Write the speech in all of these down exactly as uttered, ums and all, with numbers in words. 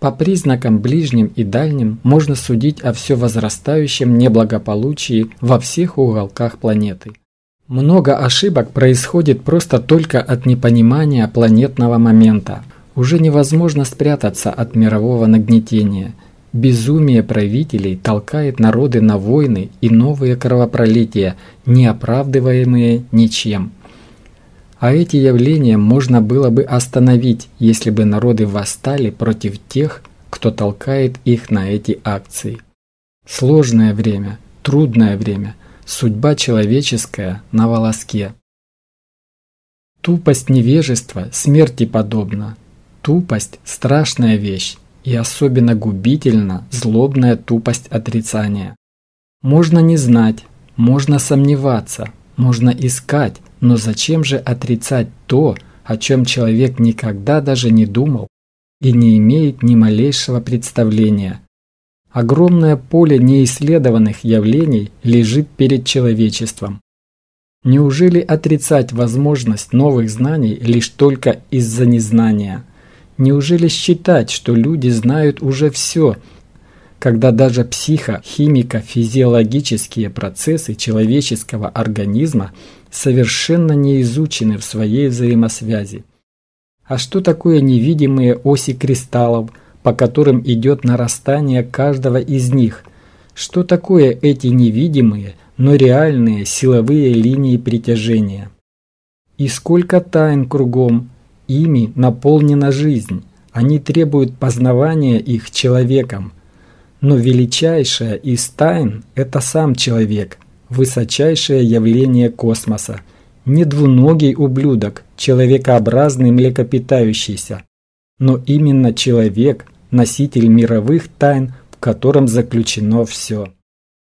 По признакам ближним и дальним можно судить о все возрастающем неблагополучии во всех уголках планеты. Много ошибок происходит просто только от непонимания планетного момента. Уже невозможно спрятаться от мирового нагнетения. Безумие правителей толкает народы на войны и новые кровопролития, не оправдываемые ничем. А эти явления можно было бы остановить, если бы народы восстали против тех, кто толкает их на эти акции. Сложное время, трудное время, судьба человеческая на волоске. Тупость невежества смерти подобна. Тупость – страшная вещь, и особенно губительна злобная тупость отрицания. Можно не знать, можно сомневаться, можно искать, но зачем же отрицать то, о чем человек никогда даже не думал и не имеет ни малейшего представления? Огромное поле неисследованных явлений лежит перед человечеством. Неужели отрицать возможность новых знаний лишь только из-за незнания? Неужели считать, что люди знают уже все, когда даже психо-химико-физиологические процессы человеческого организма совершенно не изучены в своей взаимосвязи? А что такое невидимые оси кристаллов, по которым идет нарастание каждого из них? Что такое эти невидимые, но реальные силовые линии притяжения? И сколько тайн кругом, ими наполнена жизнь, они требуют познавания их человеком. Но величайшая из тайн – это сам человек, высочайшее явление космоса, не двуногий ублюдок, человекообразный млекопитающийся, но именно человек, носитель мировых тайн, в котором заключено все.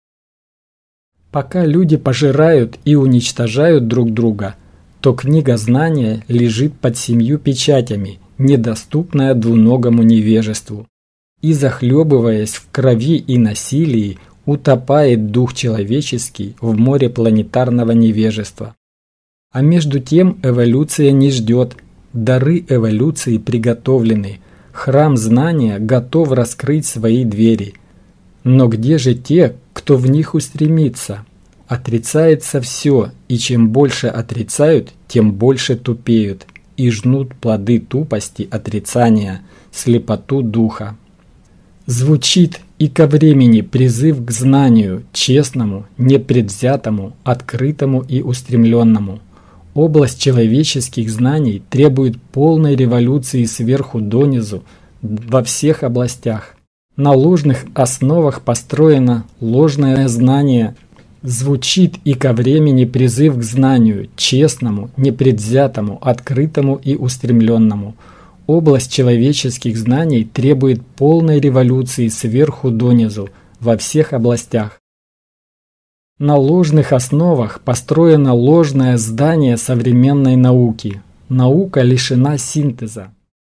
Пока люди пожирают и уничтожают друг друга, то книга знания лежит под семью печатями, недоступная двуногому невежеству. И, захлебываясь в крови и насилии, утопает дух человеческий в море планетарного невежества. А между тем эволюция не ждет, дары эволюции приготовлены, храм знания готов раскрыть свои двери. Но где же те, кто в них устремится? Отрицается все, и чем больше отрицают, тем больше тупеют и жнут плоды тупости отрицания, слепоту духа. Звучит и ко времени призыв к знанию, честному, непредвзятому, открытому и устремленному. Область человеческих знаний требует полной революции сверху донизу во всех областях. На ложных основах построено ложное знание. Звучит и ко времени призыв к знанию, честному, непредвзятому, открытому и устремленному. Область человеческих знаний требует полной революции сверху донизу во всех областях. На ложных основах построено ложное здание современной науки. Наука лишена синтеза.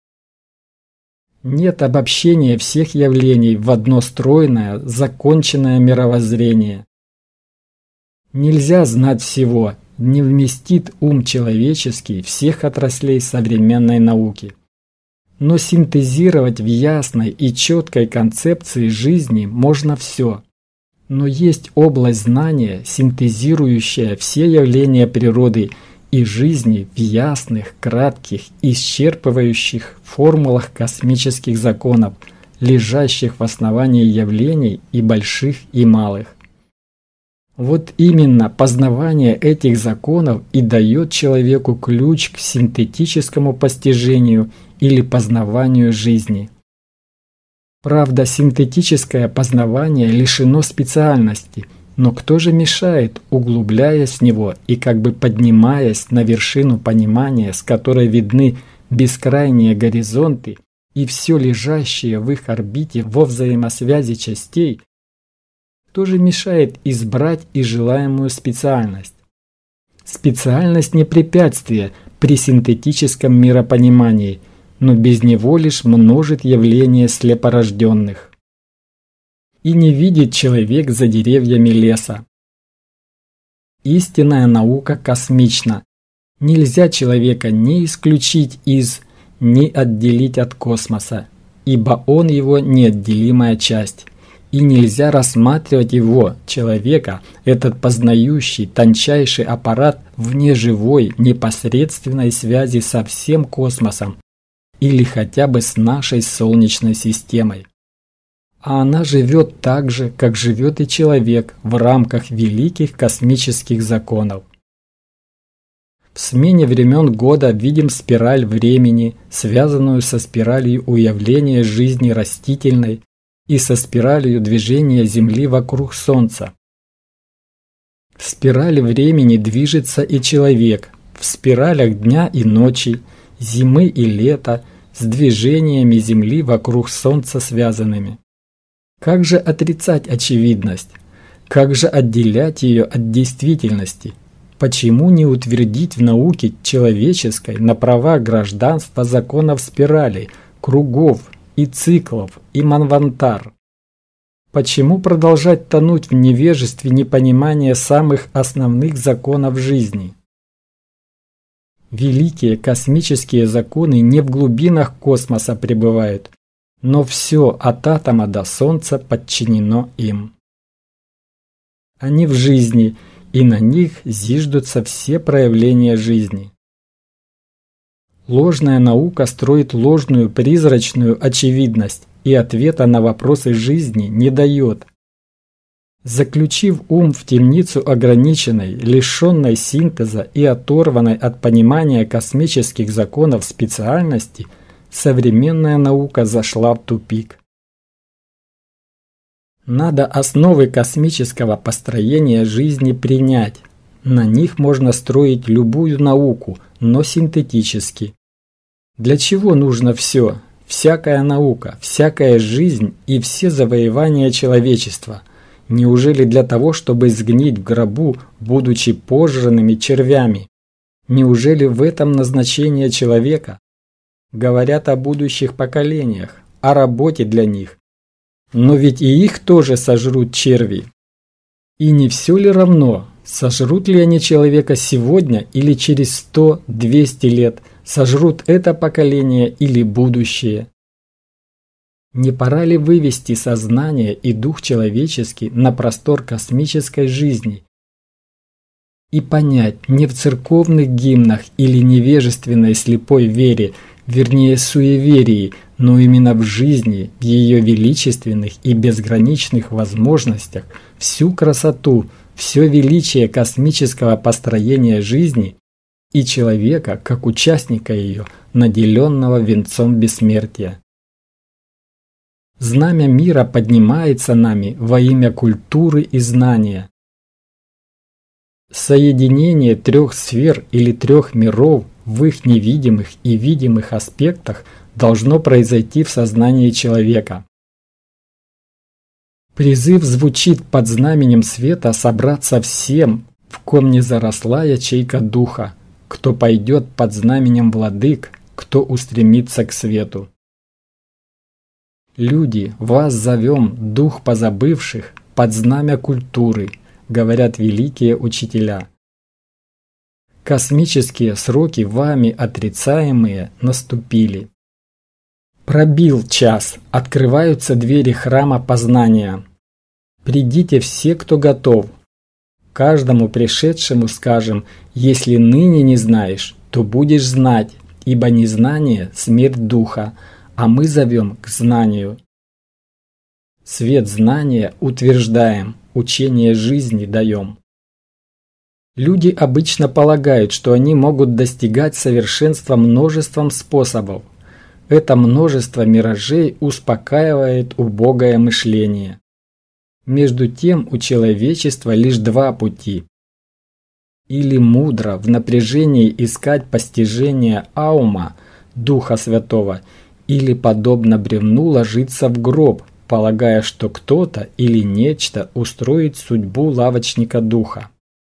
Нет обобщения всех явлений в одно стройное, законченное мировоззрение. Нельзя знать всего, не вместит ум человеческий всех отраслей современной науки. Но синтезировать в ясной и четкой концепции жизни можно все. Но есть область знания, синтезирующая все явления природы и жизни в ясных, кратких, исчерпывающих формулах космических законов, лежащих в основании явлений и больших, и малых. Вот именно познавание этих законов и дает человеку ключ к синтетическому постижению или познаванию жизни. Правда, синтетическое познавание лишено специальности, но кто же мешает, углубляясь в него и как бы поднимаясь на вершину понимания, с которой видны бескрайние горизонты и все лежащее в их орбите во взаимосвязи частей, кто же мешает избрать и желаемую специальность? Специальность не препятствие при синтетическом миропонимании, но без него лишь множит явление слепорожденных. И не видит человек за деревьями леса. Истинная наука космична. Нельзя человека ни исключить из, ни отделить от космоса. ибо он его неотделимая часть. И нельзя рассматривать его, человека, этот познающий, тончайший аппарат вне живой, непосредственной связи со всем космосом или хотя бы с нашей Солнечной системой. А она живет так же, как живет и человек в рамках великих космических законов. В смене времен года видим спираль времени, связанную со спиралью уявления жизни растительной, и со спиралью движения Земли вокруг Солнца. В спирали времени движется и человек, в спиралях дня и ночи, зимы и лета, с движениями Земли вокруг Солнца связанными. Как же отрицать очевидность? Как же отделять ее от действительности? Почему не утвердить в науке человеческой на правах гражданства законов спирали, кругов, и циклов, и манвантар? Почему продолжать тонуть в невежестве непонимания самых основных законов жизни? Великие космические законы не в глубинах космоса пребывают, но все от атома до Солнца подчинено им. Они в жизни, и на них зиждутся все проявления жизни. Ложная наука строит ложную призрачную очевидность и ответа на вопросы жизни не дает. Заключив ум в темницу ограниченной, лишенной синтеза и оторванной от понимания космических законов специальности, современная наука зашла в тупик. Надо основы космического построения жизни принять. На них можно строить любую науку, но синтетически. Для чего нужно все, всякая наука, всякая жизнь и все завоевания человечества? Неужели для того, чтобы сгнить в гробу, будучи пожранными червями? Неужели в этом назначение человека? Говорят о будущих поколениях, о работе для них. Но ведь и их тоже сожрут черви. И не все ли равно, сожрут ли они человека сегодня или через сто-двести лет, сожрут это поколение или будущее? Не пора ли вывести сознание и дух человеческий на простор космической жизни и понять не в церковных гимнах или невежественной слепой вере, вернее суеверии, но именно в жизни, в ее величественных и безграничных возможностях, всю красоту, все величие космического построения жизни и человека как участника ее, наделенного венцом бессмертия. Знамя мира поднимается нами во имя культуры и знания. Соединение трех сфер или трех миров в их невидимых и видимых аспектах должно произойти в сознании человека. Призыв звучит под знаменем света собраться всем, в ком не заросла ячейка духа, кто пойдет под знаменем владык, кто устремится к свету. Люди, вас зовем, дух позабывших, под знамя культуры, говорят великие учителя. Космические сроки вами отрицаемые наступили. Пробил час, открываются двери храма познания. Придите все, кто готов. Каждому пришедшему скажем, если ныне не знаешь, то будешь знать, ибо незнание – смерть духа, а мы зовем к знанию. Свет знания утверждаем, учение жизни даем. Люди обычно полагают, что они могут достигать совершенства множеством способов. Это множество миражей успокаивает убогое мышление. Между тем у человечества лишь два пути. Или мудро в напряжении искать постижение аума, Духа Святого, или подобно бревну ложиться в гроб, полагая, что кто-то или нечто устроит судьбу лавочника духа.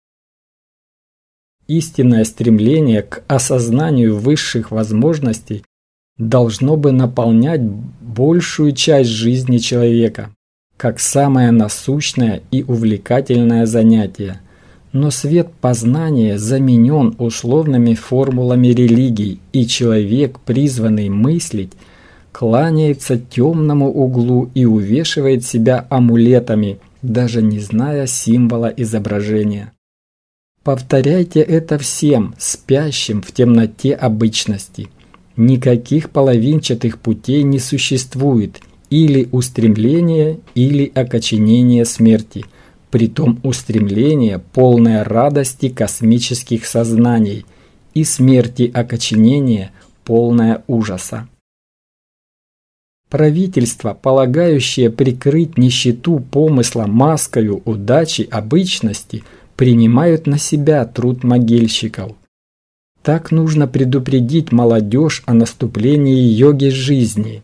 Истинное стремление к осознанию высших возможностей должно бы наполнять большую часть жизни человека, как самое насущное и увлекательное занятие. Но свет познания заменен условными формулами религий, и человек, призванный мыслить, кланяется темному углу и увешивает себя амулетами, даже не зная символа изображения. Повторяйте это всем, спящим в темноте обычности. Никаких половинчатых путей не существует, или устремление, или окоченение смерти, притом устремление, полное радости космических сознаний, и смерти окоченение, полное ужаса. Правительство, полагающее прикрыть нищету помысла маскою удачи обычности, принимают на себя труд могильщиков. Так нужно предупредить молодежь о наступлении йоги жизни.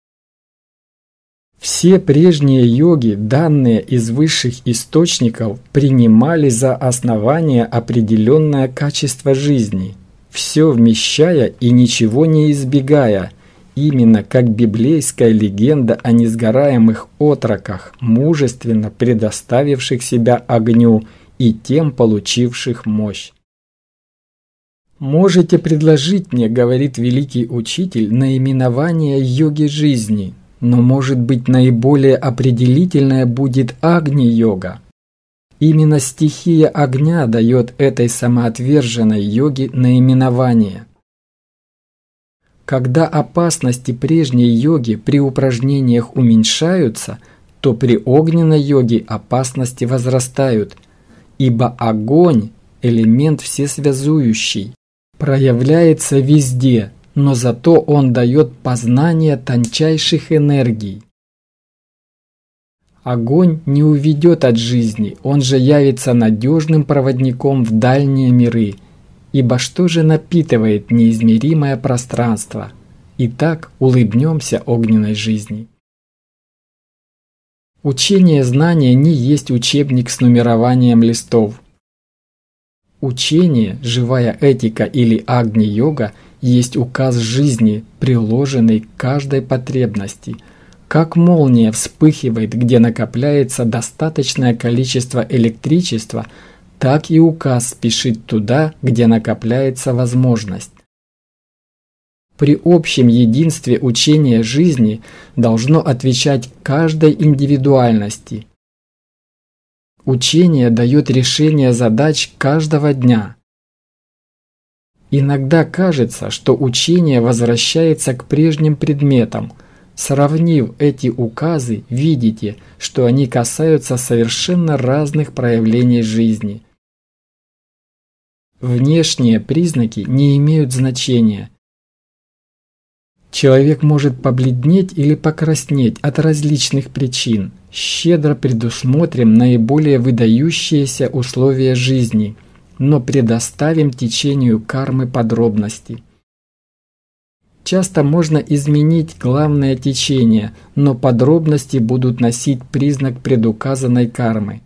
Все прежние йоги, данные из высших источников, принимали за основание определенное качество жизни, все вмещая и ничего не избегая, именно как библейская легенда о несгораемых отроках, мужественно предоставивших себя огню и тем получивших мощь. «Можете предложить мне, — говорит великий учитель, — наименование йоги жизни, но, может быть, наиболее определительное будет Агни-йога. Именно стихия огня дает этой самоотверженной йоге наименование. Когда опасности прежней йоги при упражнениях уменьшаются, то при огненной йоге опасности возрастают, ибо огонь – элемент всесвязующий, проявляется везде, но зато он дает познание тончайших энергий. Огонь не уведет от жизни, он же явится надежным проводником в дальние миры, ибо что же напитывает неизмеримое пространство? Итак, улыбнемся огненной жизни. Учение знания не есть учебник с нумерованием листов. Учение, живая этика или агни-йога, есть указ жизни, приложенный к каждой потребности. Как молния вспыхивает, где накопляется достаточное количество электричества, так и указ спешит туда, где накопляется возможность. При общем единстве учения жизни должно отвечать каждой индивидуальности. Учение дает решение задач каждого дня. Иногда кажется, что учение возвращается к прежним предметам. Сравнив эти указы, видите, что они касаются совершенно разных проявлений жизни. Внешние признаки не имеют значения. Человек может побледнеть или покраснеть от различных причин. Щедро предусмотрим наиболее выдающиеся условия жизни, но предоставим течению кармы подробности. Часто можно изменить главное течение, но подробности будут носить признак предуказанной кармы.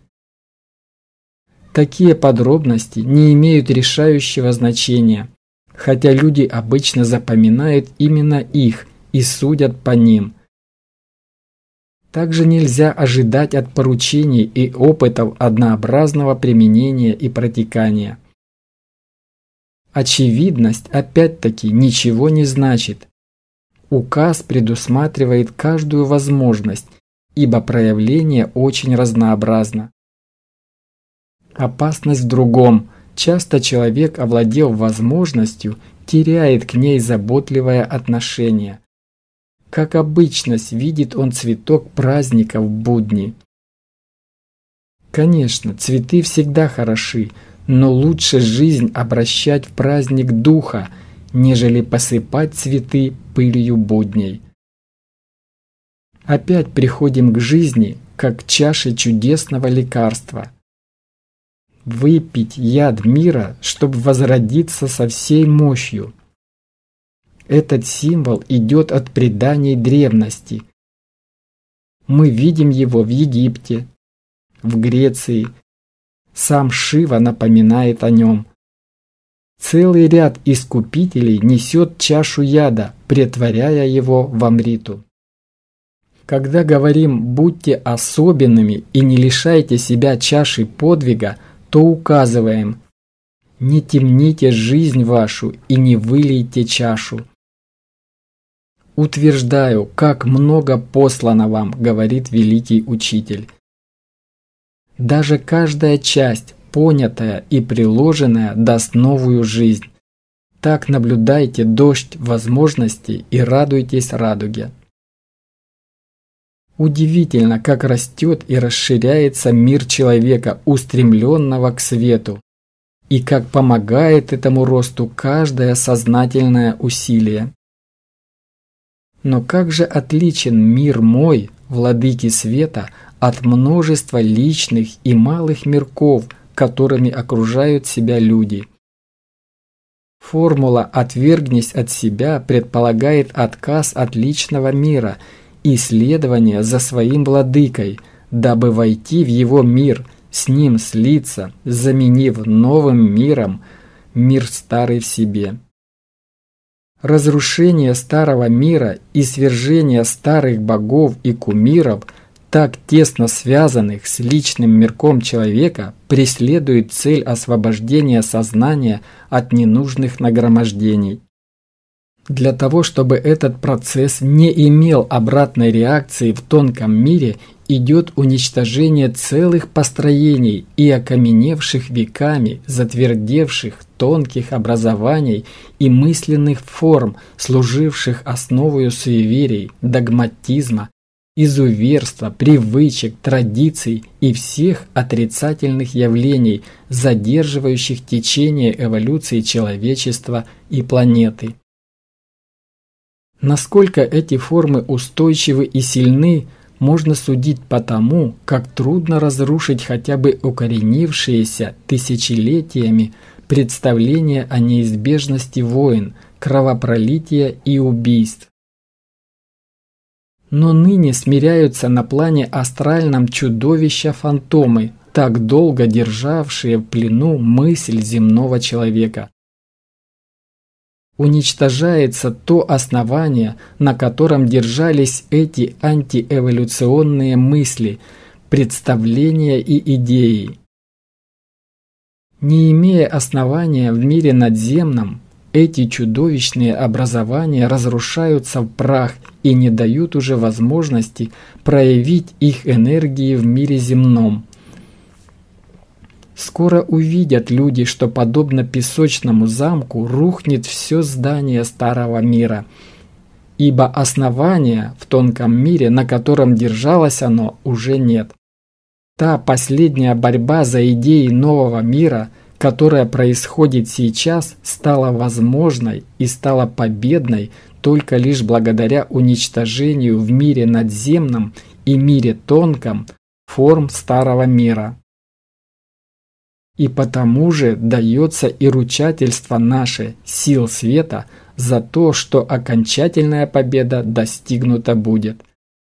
Такие подробности не имеют решающего значения, хотя люди обычно запоминают именно их и судят по ним. Также нельзя ожидать от поручений и опытов однообразного применения и протекания. Очевидность, опять-таки, ничего не значит. Указ предусматривает каждую возможность, ибо проявление очень разнообразно. Опасность в другом. Часто человек, овладев возможностью, теряет к ней заботливое отношение. Как обычность видит он цветок праздника в будни. Конечно, цветы всегда хороши, но лучше жизнь обращать в праздник духа, нежели посыпать цветы пылью будней. Опять приходим к жизни, как к чаше чудесного лекарства. Выпить яд мира, чтобы возродиться со всей мощью. Этот символ идет от преданий древности. Мы видим его в Египте, в Греции. Сам Шива напоминает о нем. Целый ряд искупителей несет чашу яда, претворяя его в амриту. Когда говорим «будьте особенными и не лишайте себя чаши подвига», то указываем «не темните жизнь вашу и не вылейте чашу». Утверждаю, как много послано вам, говорит великий учитель. Даже каждая часть, понятая и приложенная, даст новую жизнь. Так наблюдайте дождь возможностей и радуйтесь радуге. Удивительно, как растет и расширяется мир человека, устремленного к свету, и как помогает этому росту каждое сознательное усилие. Но как же отличен мир мой, владыки света, от множества личных и малых мирков, которыми окружают себя люди. Формула «отвергнись от себя» предполагает отказ от личного мира и следование за своим владыкой, дабы войти в его мир, с ним слиться, заменив новым миром мир старый в себе. Разрушение старого мира и свержение старых богов и кумиров, так тесно связанных с личным мирком человека, преследует цель освобождения сознания от ненужных нагромождений. Для того, чтобы этот процесс не имел обратной реакции в тонком мире, идет уничтожение целых построений и окаменевших веками, затвердевших тонких образований и мысленных форм, служивших основою суеверий, догматизма, изуверства, привычек, традиций и всех отрицательных явлений, задерживающих течение эволюции человечества и планеты. Насколько эти формы устойчивы и сильны, можно судить по тому, как трудно разрушить хотя бы укоренившиеся тысячелетиями представления о неизбежности войн, кровопролития и убийств. Но ныне смиряются на плане астральном чудовища-фантомы, так долго державшие в плену мысль земного человека. Уничтожается то основание, на котором держались эти антиэволюционные мысли, представления и идеи. Не имея основания в мире надземном, эти чудовищные образования разрушаются в прах и не дают уже возможности проявить их энергии в мире земном. Скоро увидят люди, что подобно песочному замку рухнет все здание старого мира, ибо основания в тонком мире, на котором держалось оно, уже нет. Та последняя борьба за идеи нового мира, которая происходит сейчас, стала возможной и стала победной только лишь благодаря уничтожению в мире надземном и мире тонком форм старого мира. И потому же дается и ручательство наше, сил света, за то, что окончательная победа достигнута будет.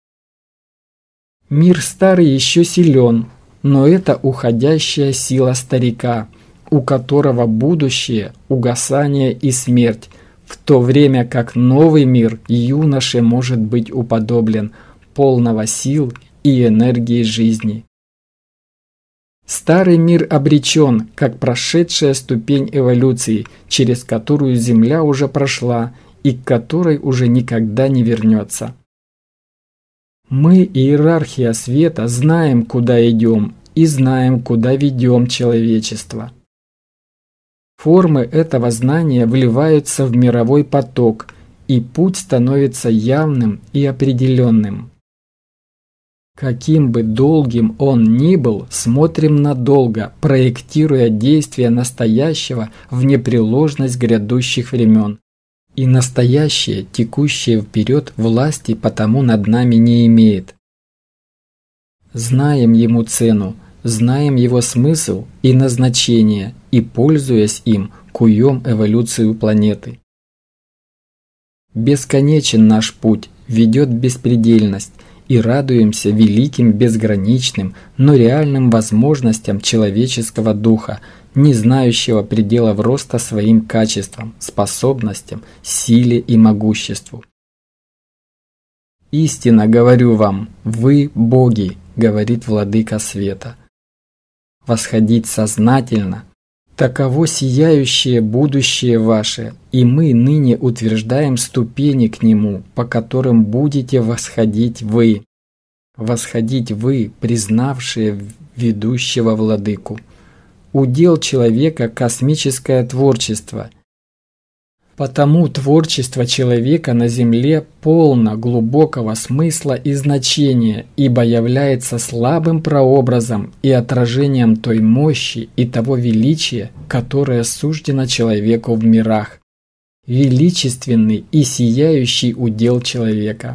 Мир старый еще силен, но это уходящая сила старика, у которого будущее, угасание и смерть, в то время как новый мир юноше может быть уподоблен, полного сил и энергии жизни. Старый мир обречен, как прошедшая ступень эволюции, через которую Земля уже прошла и к которой уже никогда не вернется. Мы, иерархия света, знаем, куда идем, и знаем, куда ведем человечество. Формы этого знания вливаются в мировой поток, и путь становится явным и определенным. Каким бы долгим он ни был, смотрим надолго, проектируя действия настоящего в непреложность грядущих времен. И настоящее, текущее вперед, власти потому над нами не имеет. Знаем ему цену, знаем его смысл и назначение, и, пользуясь им, куем эволюцию планеты. Бесконечен наш путь, ведет беспредельность, и радуемся великим, безграничным, но реальным возможностям человеческого духа, не знающего пределов роста своим качествам, способностям, силе и могуществу. «Истинно говорю вам, вы боги», — говорит Владыка Света. Восходить сознательно, Таково сияющее будущее ваше, и мы ныне утверждаем ступени к нему, по которым будете восходить вы. Восходить вы, признавшие ведущего владыку. Удел человека – космическое творчество. Потому творчество человека на Земле полно глубокого смысла и значения, ибо является слабым прообразом и отражением той мощи и того величия, которое суждено человеку в мирах. Величественный и сияющий удел человека.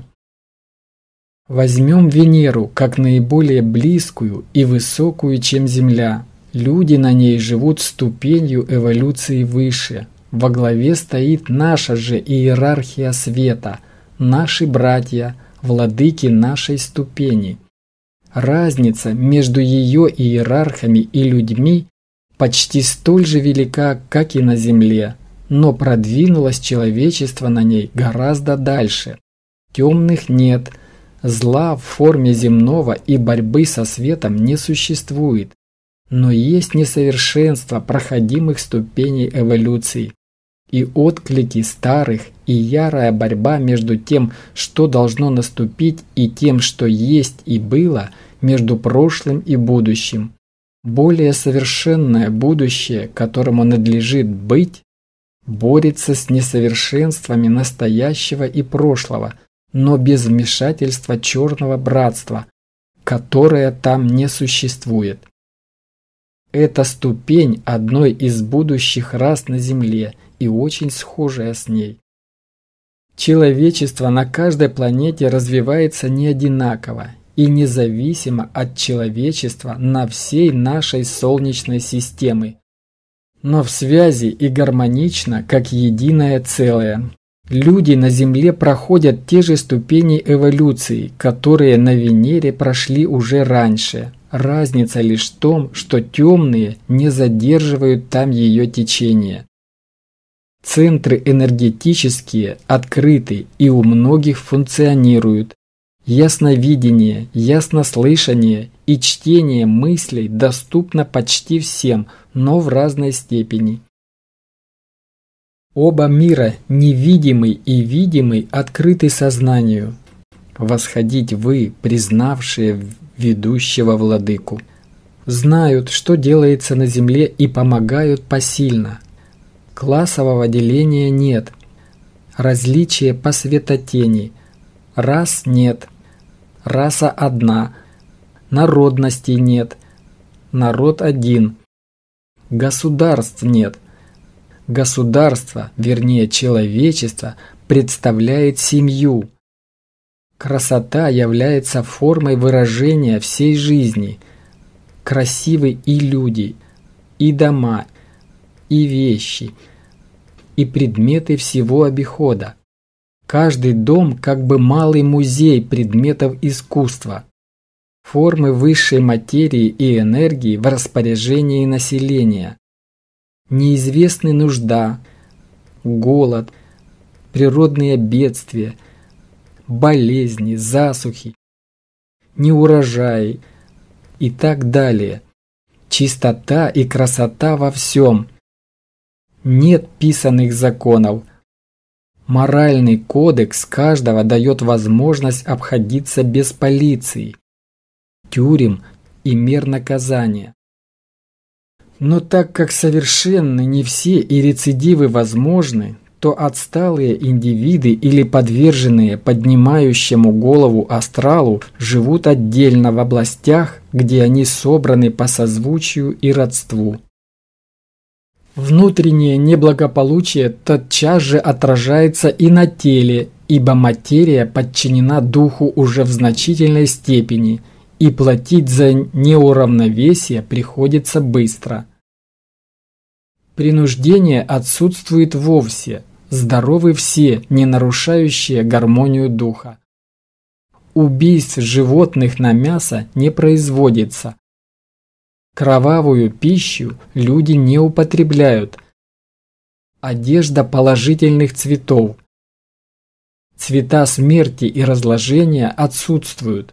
Возьмем Венеру как наиболее близкую и высокую, чем Земля. Люди на ней живут ступенью эволюции выше. Во главе стоит наша же иерархия света, наши братья, владыки нашей ступени. Разница между ее иерархами и людьми почти столь же велика, как и на Земле, но продвинулось человечество на ней гораздо дальше. Темных нет, зла в форме земного и борьбы со светом не существует, но есть несовершенство проходимых ступеней эволюции. И отклики старых, и ярая борьба между тем, что должно наступить, и тем, что есть и было, между прошлым и будущим. Более совершенное будущее, которому надлежит быть, борется с несовершенствами настоящего и прошлого, но без вмешательства черного братства, которое там не существует. Это ступень одной из будущих рас на Земле и очень схожая с ней. Человечество на каждой планете развивается не одинаково и независимо от человечества на всей нашей Солнечной системе, но в связи и гармонично, как единое целое. Люди на Земле проходят те же ступени эволюции, которые на Венере прошли уже раньше. Разница лишь в том, что темные не задерживают там ее течение. Центры энергетические открыты и у многих функционируют. Ясновидение, яснослышание и чтение мыслей доступно почти всем, но в разной степени. Оба мира, невидимый и видимый, открыты сознанию. Восходить вы, признавшие ведущего владыку. Знают, что делается на Земле, и помогают посильно. Классового деления нет. Различия по светотени. Рас нет. Раса одна. Народностей нет. Народ один. Государств нет. Государство, вернее человечество, представляет семью. Красота является формой выражения всей жизни. Красивы и люди, и дома, и вещи, и предметы всего обихода. Каждый дом как бы малый музей предметов искусства. Формы высшей материи и энергии в распоряжении населения. Неизвестны нужда, голод, природные бедствия, болезни, засухи, неурожаи и так далее. Чистота и красота во всем. Нет писанных законов. Моральный кодекс каждого дает возможность обходиться без полиции, тюрем и мер наказания. Но так как совершенны не все и рецидивы возможны, то отсталые индивиды или подверженные поднимающему голову астралу живут отдельно в областях, где они собраны по созвучию и родству. Внутреннее неблагополучие тотчас же отражается и на теле, ибо материя подчинена духу уже в значительной степени, и платить за неуравновесие приходится быстро. Принуждение отсутствует вовсе, здоровы все, не нарушающие гармонию духа. Убийств животных на мясо не производится. Кровавую пищу люди не употребляют. Одежда положительных цветов. Цвета смерти и разложения отсутствуют.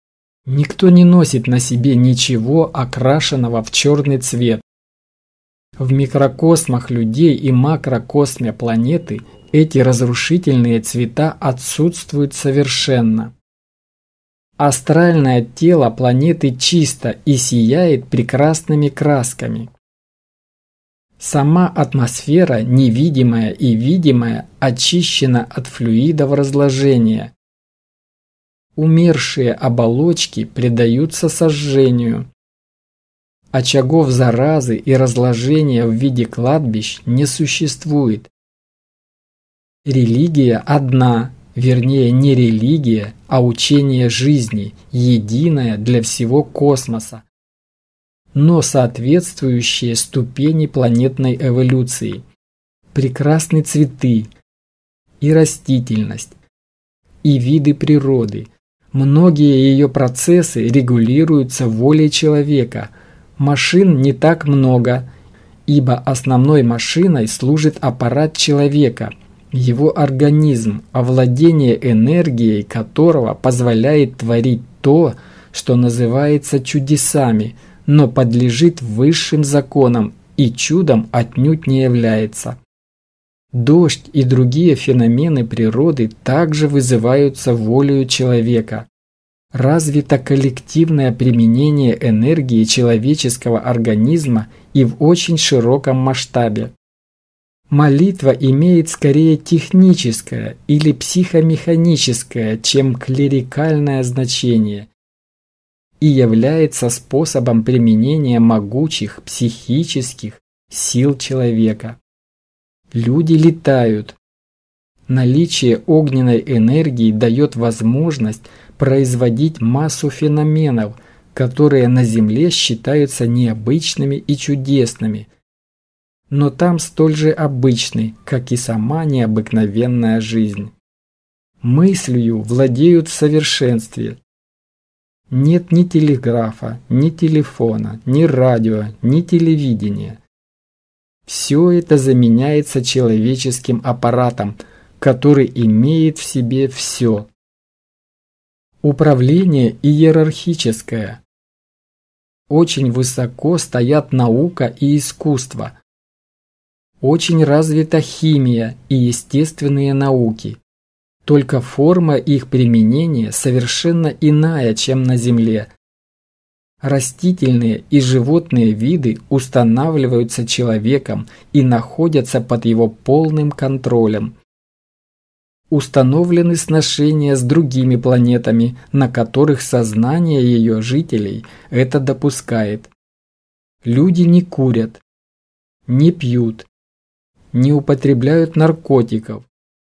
Никто не носит на себе ничего, окрашенного в черный цвет. В микрокосмах людей и макрокосме планеты эти разрушительные цвета отсутствуют совершенно. Астральное тело планеты чисто и сияет прекрасными красками. Сама атмосфера, невидимая и видимая, очищена от флюидов разложения. Умершие оболочки предаются сожжению. Очагов заразы и разложения в виде кладбищ не существует. Религия одна, вернее не религия, а учение жизни, единое для всего космоса, но соответствующие ступени планетной эволюции. Прекрасны цветы и растительность, и виды природы. Многие ее процессы регулируются волей человека. Машин не так много, ибо основной машиной служит аппарат человека, его организм, овладение энергией которого позволяет творить то, что называется чудесами, но подлежит высшим законам и чудом отнюдь не является. Дождь и другие феномены природы также вызываются волею человека. Развито коллективное применение энергии человеческого организма и в очень широком масштабе. Молитва имеет скорее техническое или психомеханическое, чем клерикальное значение и является способом применения могучих психических сил человека. Люди летают. Наличие огненной энергии дает возможность производить массу феноменов, которые на Земле считаются необычными и чудесными, но там столь же обычны, как и сама необыкновенная жизнь. Мыслью владеют в совершенстве. Нет ни телеграфа, ни телефона, ни радио, ни телевидения. Все это заменяется человеческим аппаратом, который имеет в себе все. Управление иерархическое. Очень высоко стоят наука и искусство. Очень развита химия и естественные науки. Только форма их применения совершенно иная, чем на Земле. Растительные и животные виды устанавливаются человеком и находятся под его полным контролем. Установлены сношения с другими планетами, на которых сознание ее жителей это допускает. Люди не курят, не пьют, не употребляют наркотиков,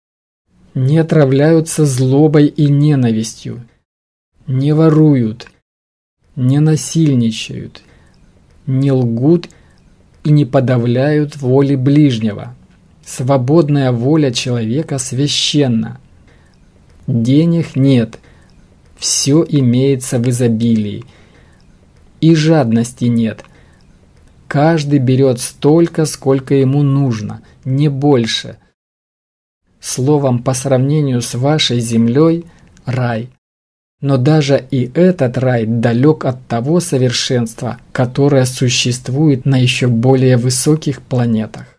не отравляются злобой и ненавистью, не воруют, не насильничают, не лгут и не подавляют воли ближнего. Свободная воля человека священна. Денег нет, все имеется в изобилии. И жадности нет. Каждый берет столько, сколько ему нужно, не больше. Словом, по сравнению с вашей землей – рай. Но даже и этот рай далек от того совершенства, которое существует на еще более высоких планетах.